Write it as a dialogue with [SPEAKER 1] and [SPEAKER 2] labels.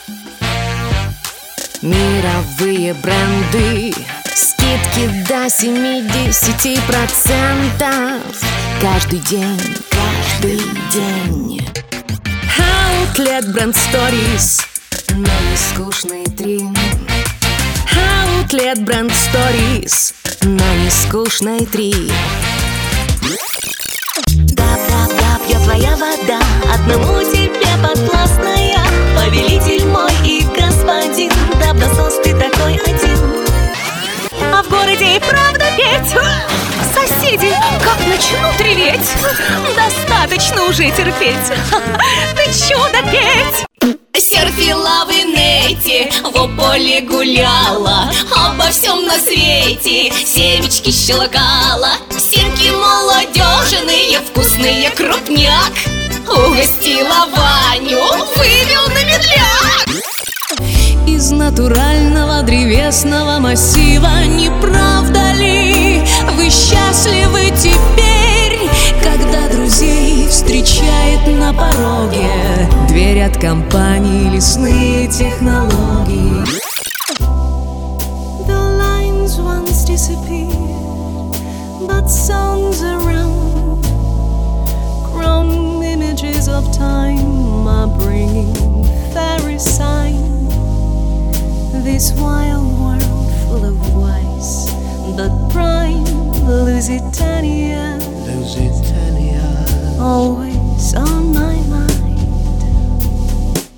[SPEAKER 1] Мировые бренды, скидки до 70%. Каждый день, каждый день. Outlet Brand Stories, но не скучные 3. Outlet Brand Stories, но не скучные 3.
[SPEAKER 2] Да, я твоя вода, одному тебе подвластная. Повелитель мой и господин, добросос ты такой один. А в городе и правда петь. Соседи как начнут реветь. Достаточно уже терпеть. Ты чудо петь. Серфила в инете, в поле гуляла, обо всем на свете семечки щелкала. Семки молодежные, вкусные, крупняк. Угостила Ваню, вывел на медляк.
[SPEAKER 1] Из натурального древесного массива, не правда ли? Вы счастливы теперь, когда друзей встречает на пороге дверь от компании «Лесные технологии».
[SPEAKER 2] The lines once disappeared, but songs around, grown images of time are bringing fairy sign. This wild world full of wise but prime Lusitania, always on my mind.